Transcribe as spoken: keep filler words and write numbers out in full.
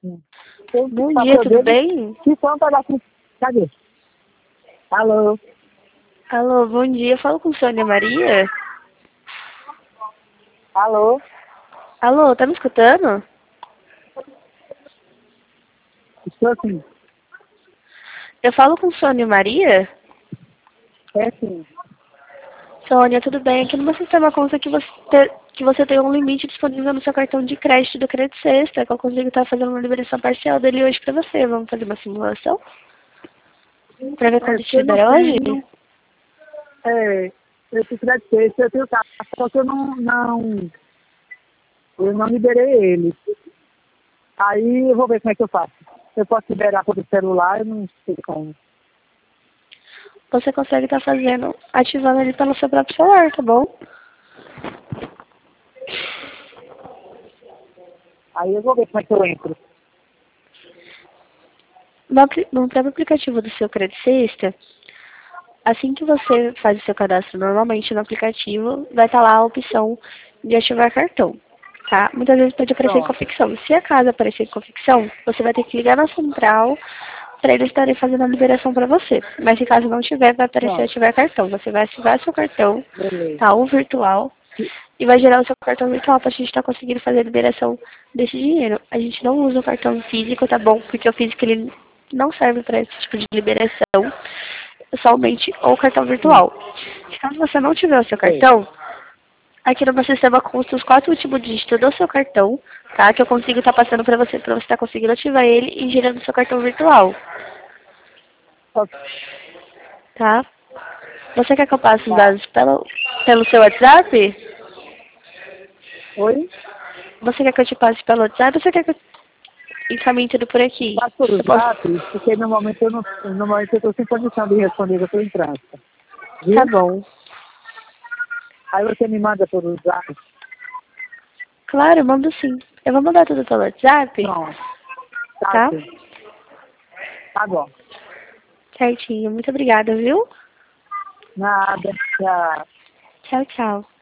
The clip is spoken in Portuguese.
Hum. Tem que Bom dia, fazer tudo dele, bem? que são um pedacinho. Cadê? Alô? Alô, bom dia. Falo com Sônia Maria? Alô? Alô, tá me escutando? Estou assim. Eu falo com Sônia Maria? É sim. Sônia, tudo bem? Aqui no meu sistema conta que você, te- que você tem um limite disponível no seu cartão de crédito do Crédito Sexta, que eu consigo estar fazendo uma liberação parcial dele hoje pra você. Vamos fazer uma simulação? Pra ver É, quanto porque te eu não libera hoje? tenho. É, eu preciso de texto, eu tenho carta, só que eu não, não. Eu não liberei ele. Aí eu vou ver como é que eu faço. Eu posso liberar pelo celular, eu não sei como. Você consegue estar fazendo, ativando ele pelo seu próprio celular, tá bom? Aí eu vou ver como é que eu entro. No, apli- no próprio aplicativo do seu Crédito Sexta, assim que você faz o seu cadastro normalmente no aplicativo, vai estar lá a opção de ativar cartão, tá? Muitas vezes pode aparecer Pronto. confecção. Se a casa aparecer confecção, você vai ter que ligar na central para eles estarem fazendo a liberação para você. Mas se caso não tiver, vai aparecer Pronto. ativar cartão. Você vai ativar seu cartão, Beleza. tá? O virtual, e vai gerar o seu cartão virtual para a gente estar conseguindo fazer a liberação desse dinheiro. A gente não usa o cartão físico, tá bom? Porque o físico ele não serve para esse tipo de liberação, somente o cartão Sim. virtual. Se caso você não tiver o seu Sei. cartão, aqui no meu sistema consta os quatro últimos dígitos do seu cartão, tá? Que eu consigo estar passando para você, para você estar conseguindo ativar ele e gerando o seu cartão virtual, Só- tá? Você quer que eu passe os Tá. dados pelo, pelo seu WhatsApp? Oi? Você quer que eu te passe pelo WhatsApp ou você quer que eu encaminhe tudo por aqui? Passa por Eu posso... zap, porque no momento eu não. No momento eu estou sem condição de responder, eu estou em trânsito. Tá Viu? bom. Aí você me manda por zap. Claro, eu mando sim. Eu vou mandar tudo pelo WhatsApp, Pronto. Tá, tá? sim. Tá bom. Certinho. Muito obrigada, viu? Nada. Tchau. Tchau, tchau.